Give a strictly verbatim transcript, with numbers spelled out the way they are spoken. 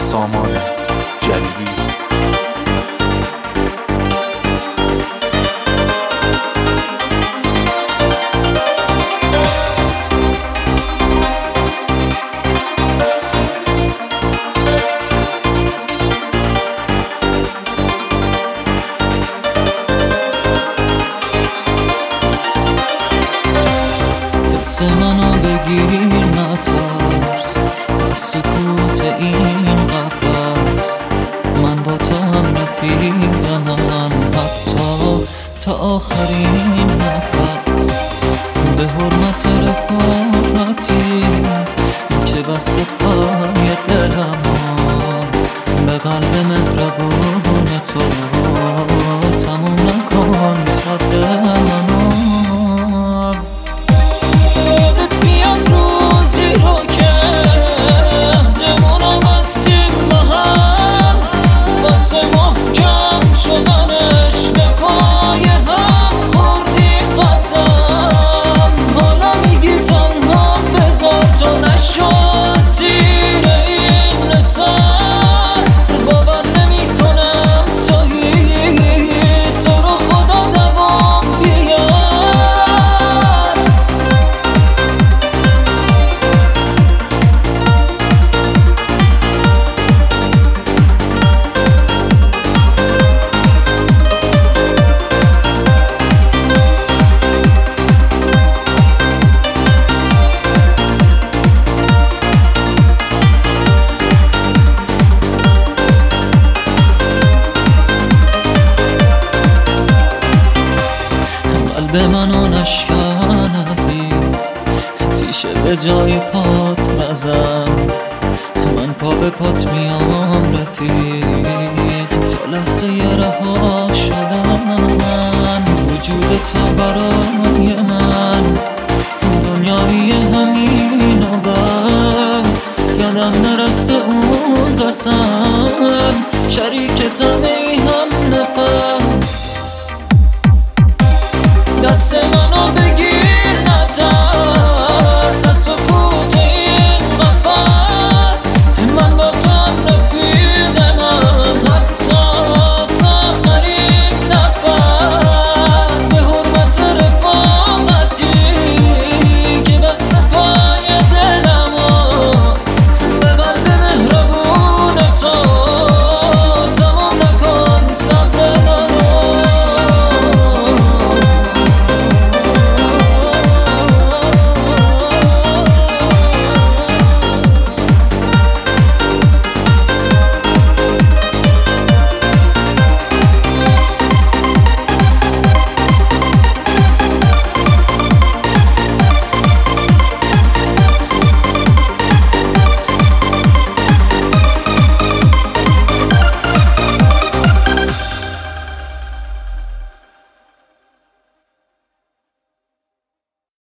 سامان جلیلی. دست منو بگیر نترس از سکوت این قفس، من با تو هم رفیقم حتی تا آخرین نفس. به حرمت رفاقتی که بسته پای دلم، به قلب مهربون تو تموم نکن صبر منو. یادت میاد روزی رو که عهدمونو بستیم با هم، واسه محکم شدنش به پای هم خوردیم قسم. حالا میگی تنها بذار تو نشو زیر این نسر، باور نمی کنم تویی تو رو خدا دوام بیار. قلب منو نشکن عزیز، تیشه به جای پات نزن. من پا به پات میام رفیق تا لحظه رها شدن. وجود تو برای